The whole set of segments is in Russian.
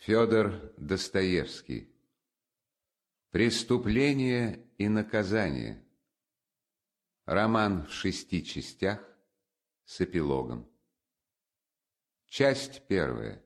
Федор Достоевский. Преступление и наказание. Роман в 6 частях с эпилогом. Часть 1.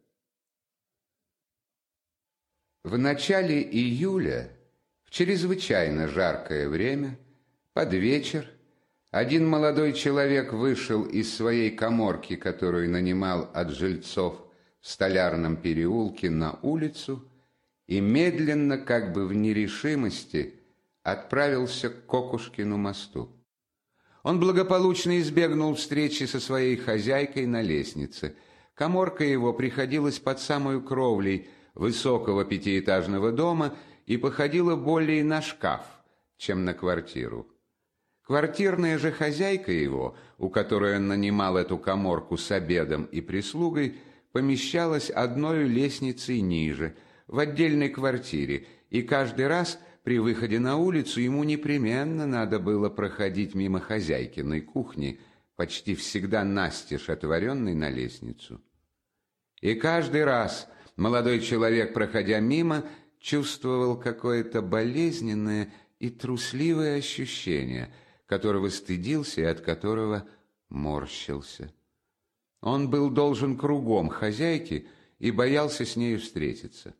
В начале июля, в чрезвычайно жаркое время, под вечер, один молодой человек вышел из своей каморки, которую нанимал от жильцов в Столярном переулке, на улицу и медленно, как бы в нерешимости, отправился к Кокушкину мосту. Он благополучно избегнул встречи со своей хозяйкой на лестнице. Каморка его приходилась под самую кровлей высокого 5-этажного дома и походила более на шкаф, чем на квартиру. Квартирная же хозяйка его, у которой он нанимал эту каморку с обедом и прислугой, помещалась одной лестницей ниже, в отдельной квартире, и каждый раз при выходе на улицу ему непременно надо было проходить мимо хозяйкиной кухни, почти всегда настежь отворенной на лестницу. И каждый раз молодой человек, проходя мимо, чувствовал какое-то болезненное и трусливое ощущение, которого стыдился и от которого морщился. Он был должен кругом хозяйке и боялся с нею встретиться.